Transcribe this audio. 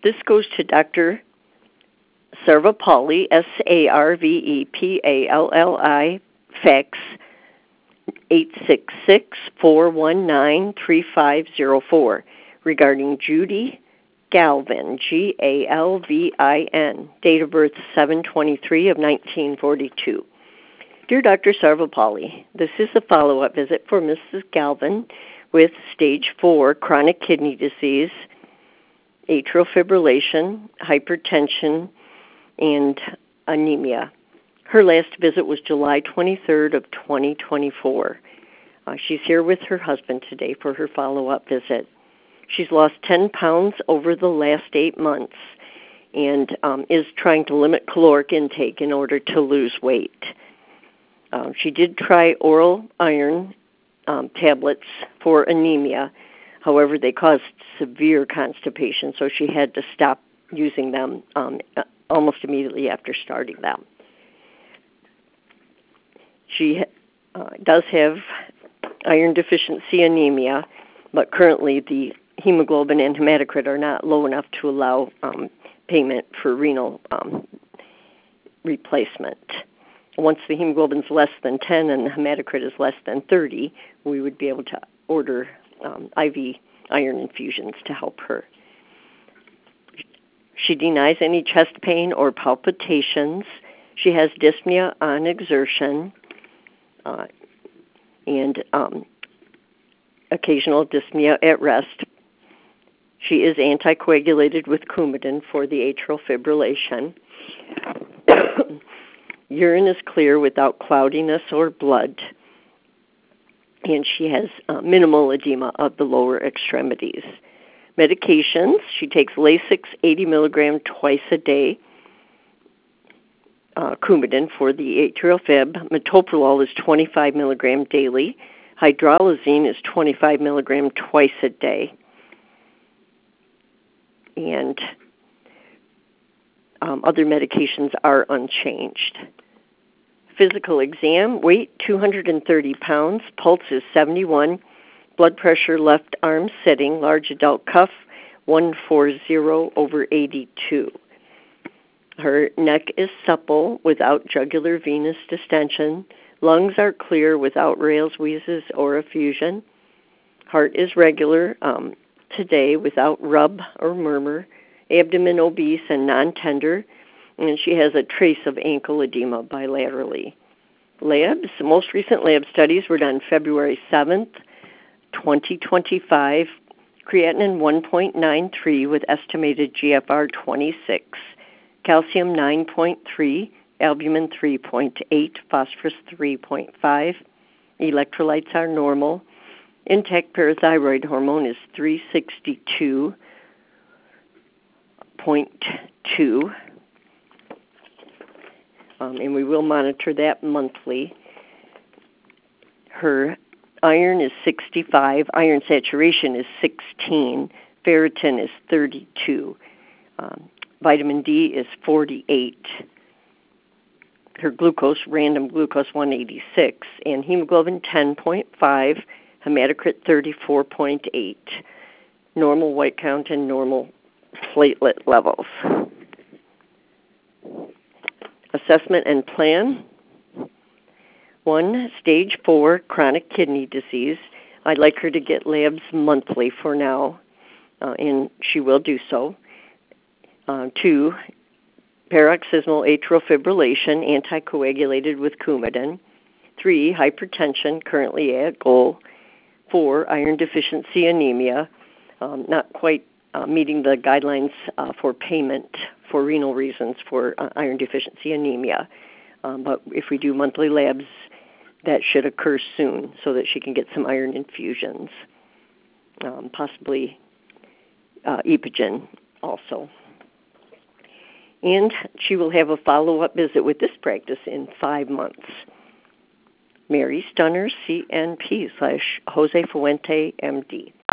This goes to Dr. Sarvepalli, Sarvepalli, fax 866-419-3504, regarding Judy Galvin, Galvin, date of birth 7/23 of 1942. Dear Dr. Sarvepalli, this is a follow-up visit for Mrs. Galvin with stage 4 chronic kidney disease, atrial fibrillation, hypertension, and anemia. Her last visit was July 23rd of 2024. She's here with her husband today for her follow-up visit. She's lost 10 pounds over the last 8 months and is trying to limit caloric intake in order to lose weight. She did try oral iron tablets for anemia. However, they caused severe constipation, so she had to stop using them almost immediately after starting them. She does have iron deficiency anemia, but currently the hemoglobin and hematocrit are not low enough to allow payment for renal replacement. Once the hemoglobin is less than 10 and the hematocrit is less than 30, we would be able to order IV iron infusions to help her. She denies any chest pain or palpitations. She has dyspnea on exertion and occasional dyspnea at rest. She is anticoagulated with Coumadin for the atrial fibrillation. Urine is clear without cloudiness or blood. And she has minimal edema of the lower extremities. Medications, she takes Lasix 80 milligram twice a day, Coumadin for the atrial fib. Metoprolol is 25 milligram daily. Hydralazine is 25 milligram twice a day. And other medications are unchanged. Physical exam, weight 230 pounds, pulse is 71, blood pressure left arm sitting, large adult cuff 140/82. Her neck is supple without jugular venous distension. Lungs are clear without rales, wheezes, or effusion. Heart is regular today without rub or murmur. Abdomen obese and non-tender. And she has a trace of ankle edema bilaterally. Labs, most recent lab studies were done February 7th, 2025. Creatinine 1.93 with estimated GFR 26. Calcium 9.3, albumin 3.8, phosphorus 3.5. Electrolytes are normal. Intact parathyroid hormone is 362.2. And we will monitor that monthly. Her iron is 65, iron saturation is 16, ferritin is 32, vitamin D is 48. Her glucose, random glucose 186, and hemoglobin 10.5, hematocrit 34.8, normal white count and normal platelet levels. Assessment and plan. 1, stage 4, chronic kidney disease. I'd like her to get labs monthly for now, and she will do so. 2, paroxysmal atrial fibrillation, anticoagulated with Coumadin. 3, hypertension, currently at goal. 4, iron deficiency anemia, not quite meeting the guidelines for payment for renal reasons for iron deficiency anemia. But if we do monthly labs, that should occur soon so that she can get some iron infusions, possibly Epogen also. And she will have a follow-up visit with this practice in 5 months. Mary Stunner, CNP / Jose Fuente, MD.